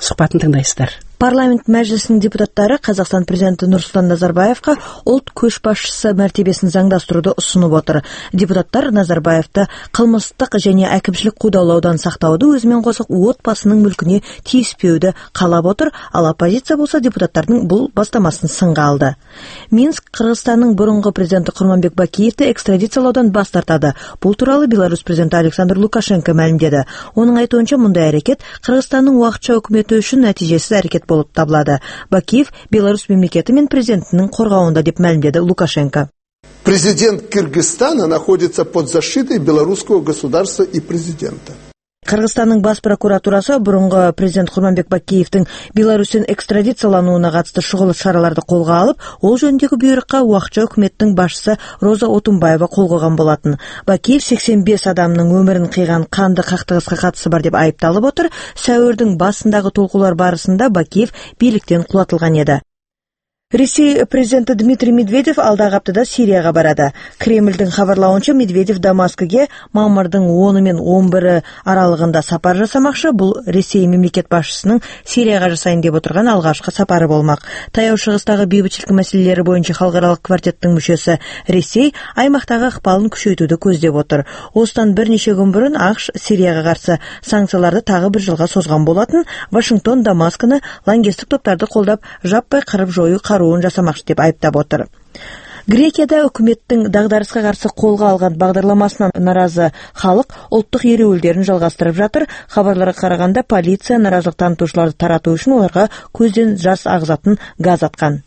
сұхбатын тыңдайсыздар. Парламент мәжілісінің депутаттары Қазақстан президенті Нұрсұлтан Назарбаевқа ұлт көшбасшысы мәртебесін заңдастыруды ұсынып отыр. Депутаттар Назарбаевты қылмыстық және әкімшілік қудалаудан сақтауды, өзімен қоса отбасының мүлкіне тиіспеуді қалап отыр, ал оппозиция болса депутаттардың бұл бастамасын сынға алды. Минск Қырғызстанның бұрынғы президенті Құрманбек Бакиевті экстрадициялаудан бас тартады. Бұл туралы Беларусь президенті Александр Лукашенко мәлімдеді. Оның айтуынша, мұндай әрекет Қырғызстанның уақытша үкіметі үшін нәтижесіз әрекет болып табылады. Бакиев Беларусь мемлекеті мен президентінің қорғауында деп мәлімдеді Лукашенко. Президент Кыргызстана находится под защитой белорусского государства и президента. Қырғызстанның бас прокуратурасы бұрынғы президент Құрманбек Бакиевтің Беларусьтен экстрадициялануына қатысты шұғыл шараларды қолға алып, ол жөніндегі бұйрыққа уақытша үкіметтің басшысы Роза Отунбаева қол қойған болатын. Бакиев 85 адамның өмірін қиған қанды қақтығысқа қатысы бар деп айыпталып отыр. Сәуірдің басындағы толқулар барысында Бакиев биліктен құлатылған еді. Ресей президенті Дмитрий Медведев алдағы аптада Сирияға барады. Кремльдің хабарлауынша, Медведев Дамаскіге мамырдың 10 мен 11 аралығында сапар жасамақшы. Бұл Ресей мемлекет басшысының Сирияға жасайын деп отырған алғашқы сапары болмақ. Таяу шығыстағы бейбітшілік мәселелері бойынша халықаралық квартеттің мүшесі Ресей аймақтағы ықпалын күшейтуді көздеп отыр. Осыдан бірнеше күн бұрын ақш Сирияға қарсы санкцияларды тағы бір жылға созған болатын. Вашингтон Дамаскіні лаңкестік топтарды қолдап жаппай қырып жою қаруын жасамақшы деп айыптап отыр. Грекияда үкіметтің дағдарысқа қарсы қолға алған бағдарламасынан наразы халық ұлттық ереуілдерін жалғастырып жатыр. Хабарларға қарағанда, полиция наразылық танытушыларды тарату үшін оларға көзден жас ағызатын газ атқан.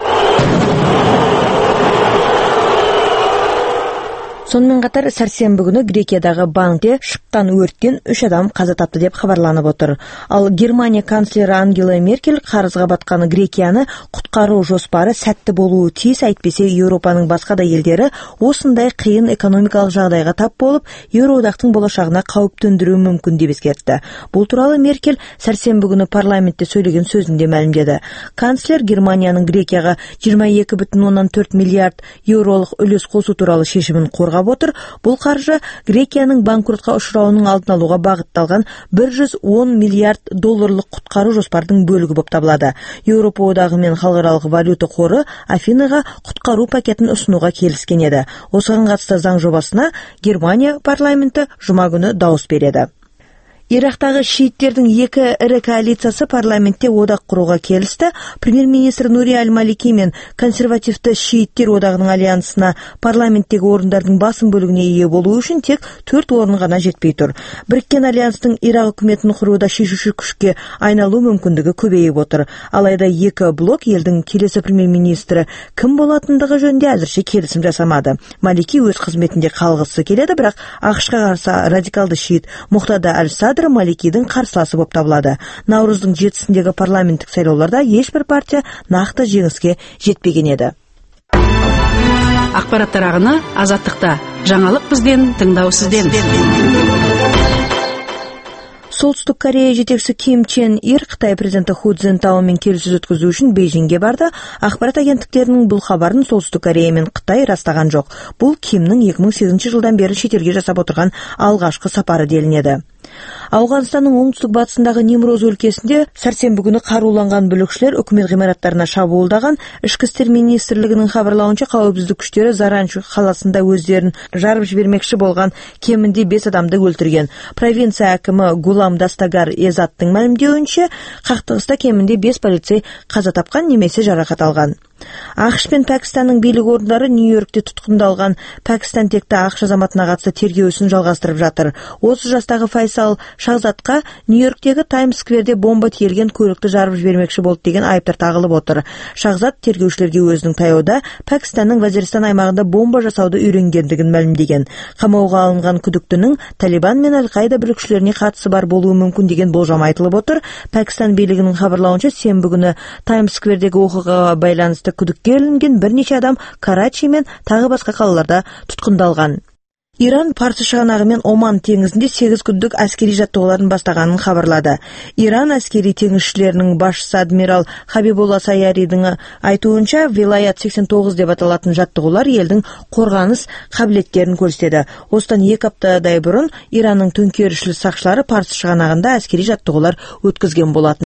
Сонымен қатар, сәрсенбі күні Грекиядағы банкте шыққан өрттен 3 адам қаза тапты деп хабарланып отыр. Ал Германия канцлері Ангела Меркель қарызға батқан Грекияны құтқару жоспары сәтті болуы тиіс, әйтпесе Еуропаның басқа да елдері осындай қиын экономикалық жағдайға тап болып, Еуроодақтың болашағына қауіп төндіруі мүмкін деп ескертті. Бұл туралы Меркель сәрсенбі күні парламентте сөйлеген сөзінде мәлімдеді. Канцлер Германияның Грекияға 22,4 миллиард еуролық үлес қосу туралы шешімін қорғап отыр. Бұл қаржы Грекияның банкротқа ұшырауының алдын алуға бағытталған 110 миллиард долларлық құтқару жоспардың бөлігі болып табылады. Еуропа одағы мен халықаралық валюта қоры Афинаға құтқару пакетін ұсынуға келіскен еді. Осыған қатысты заң жобасына Германия парламенті жұма күні дауыс береді. Ирактағы шииттердің екі ірі коалициясы парламентте одақ құруға келісті. Премьер-министр Нури Аль-Малики мен консервативті шииттер одағының альянсына парламенттегі орындардың басым бөлігіне ие болу үшін тек 4 орын ғана жетпей тұр. Біріккен альянстың Ирак үкіметін құруда шешуші күшке айналу мүмкіндігі көбейіп отыр. Алайда екі блок елдің келесі премьер-министрі кім болатындығы жөнінде әзірше келісім жасамады. Малики өз қызметінде қалғысы келеді, бірақ ақш-қа қарсы радикалды шиит Мұқтада Аль-Садр Маликидің қарсыласы болып табылады. Наурыздың 7-сіндегі парламенттік сайлауларда ешбір партия нақты жеңіске жетпеген еді. Ақпараттар ағыны Азаттықта. Жаңалық бізден, тыңдау сізден. Солтүстік Корея жетекшісі Ким Чен Ир Қытай президенті Ху Цзинтаомен келіссөз өткізу үшін Бейжіңге барды. Ақпарат агенттіктерінің бұл хабарын Солтүстік Корея мен Қытай растаған жоқ. Бұл Кимнің 2008 жылдан бері шетелге жасап отырған алғашқы сапары делінеді. Ауғанстанның оңтүстік-батысындағы Нимроз өлкесінде сәрсенбі күні қаруланған бүлікшілер үкімет ғимараттарына шабуылдаған. Ішкі істер министрлігінің хабарлауынша, қауіпсіздік күштері Заранж қаласында өздерін жарып жібермекші болған кемінде 5 адамды өлтірген. Провинция әкімі Гулам Дастагар Езаттың мәлімдеуінше, қақтығыста кемінде 5 полицей қаза тапқан немесе жарақат алған. ақш пен Пәкістанның билік орындары Нью-Йоркте тұтқындалған Пәкістан текті ақш азаматына қатысты тергеу ісін жалғастырып жатыр. 30 жастағы Файсал Шахзадқа Нью-Йорктегі Таймс-скверде бомба тиелген көлікті жарып жібермекші болды деген айыптар тағылып отыр. Шахзад тергеушілерге өзінің таяуда Пәкістанның Вазиристан аймағында бомба жасауды үйренгендігін мәлімдеген. Қамауға алынған күдіктінің Талибан мен Аль-Қаида бүлікшілеріне қатысы бар болуы мүмкін деген болжам айтылып отыр. Пәкістан билігінің хабарлауынша, сенбі күні Таймс-сквердегі оқиғаға байланысты күдікке ілінген бірнеше адам Карачи мен тағы басқа қалаларда тұтқындалған. Иран Парсы шығанағы мен Оман теңізінде 8 күндік әскери жаттығуларын бастағанын хабарлады. Иран әскери теңізшілерінің басшысы адмирал Хабибулла Саяридің айтуынша, Вилаят 89 деп аталатын жаттығулар елдің қорғаныс қабілеттерін көрсетеді. Осыдан 2 аптадай бұрын Иранның төңкерісшіл сақшылары Парсы шығанағында әскери жаттығулар өткізген болатын.